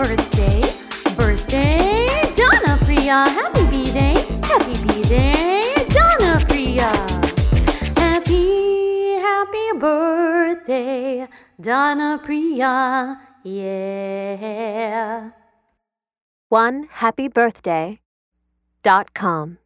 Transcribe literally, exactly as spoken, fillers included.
birthday, birthday, Donna Priya. Happy B-Day, happy B-Day, Donna Priya. Happy, happy birthday, Donna Priya, yeah. one happy birthday dot com